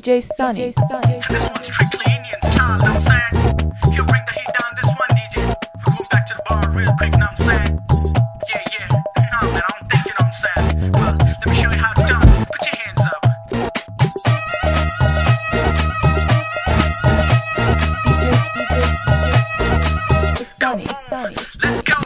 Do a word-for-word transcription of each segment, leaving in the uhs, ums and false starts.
J Sunny. And this one's strictly Indian style, know what I'm saying? You bring the heat down, this one D J. We go back to the bar real quick, know what I'm saying? Yeah, yeah, nah man, I don't think you know what I'm saying. Well, let me show you how it's done. Put your hands up. Sunny, Sunny. Let's go.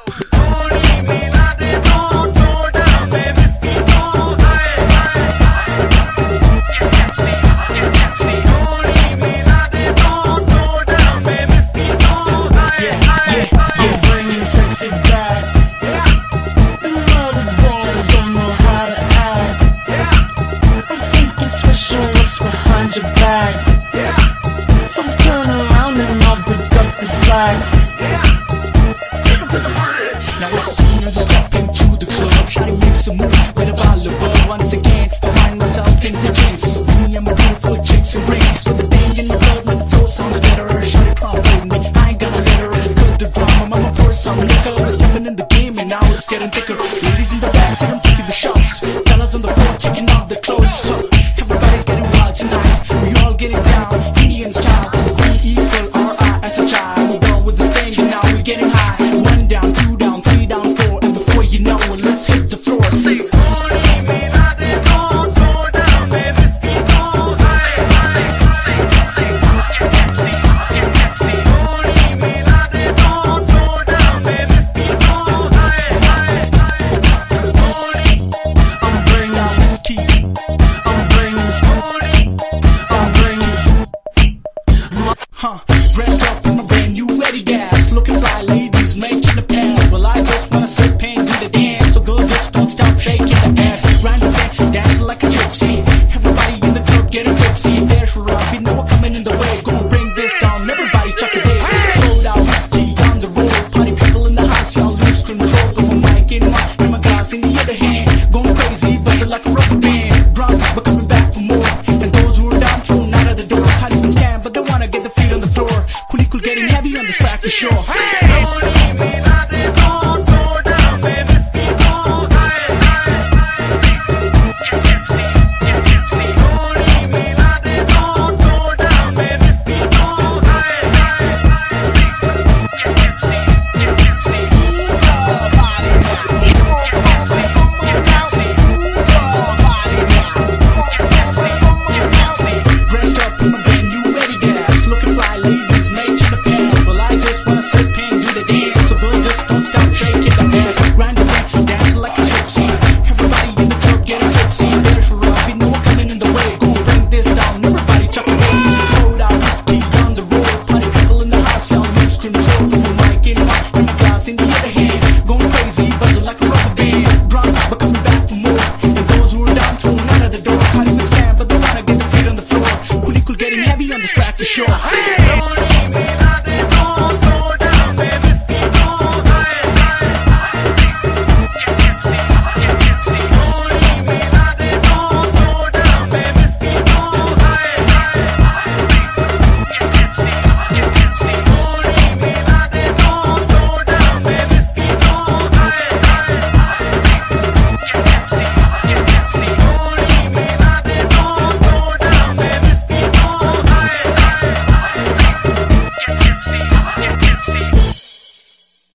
What's behind your back? So turn around and I'll pick up the slack. Now as soon as I step into the club, shawty makes a move with a bottle of bug. Once again, I find myself in the drinks. Me and my beautiful chicks and drinks. With the thing in the club, when the flow sounds better. Shawty promoting me, I ain't gonna let her cut the drama. I'ma pour some liquor. We're stepping in the game and now it's getting thicker. Ladies in the back, see them taking the shots. Fellas on the floor, checking off the clothes. Everybody's getting wild tonight. We all getting down, Indian style. We equal R I as a child. We go with the thing and now we're getting high. One down, two down, three down, four. And before you know it, let's hit the floor. Say it. Huh, dressed up in my brand new ready gas. Looking fly, ladies making the pass. Well, I just wanna sit pan, do the dance. So girl, just don't stop shaking the ass. Grind the band, dancing like a gypsy. Everybody in the club getting tipsy. There's Rob, you know we're coming in the way. Gonna bring this down, everybody chuck it in. Sold out whiskey on the road. Party people in the house, y'all lose control. With my mic in one, and my glass in the other hand. Going crazy, buzzing like a rubber band. Drunk, but coming back for more. And those who are down, thrown out of the door. Can't even stand, but they wanna get the feet on the floor. Cool, cool, getting heavy on this track for sure. Hey!